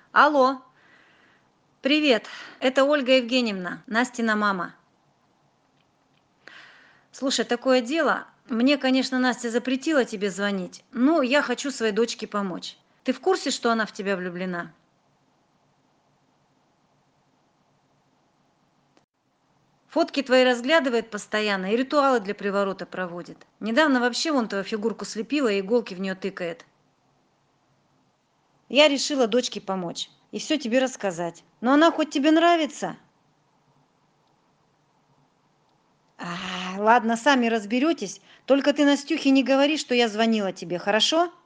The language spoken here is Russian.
Алло, привет, это Ольга Евгеньевна, Настина мама. Слушай, такое дело, мне, конечно, Настя запретила тебе звонить, но я хочу своей дочке помочь. Ты в курсе, что она в тебя влюблена? Фотки твои разглядывает постоянно и ритуалы для приворота проводит. Недавно вообще вон твою фигурку слепила и иголки в нее тыкает. Я решила дочке помочь и все тебе рассказать. Но она хоть тебе нравится? Ладно, сами разберетесь. Только ты Настюхе не говори, что я звонила тебе, хорошо?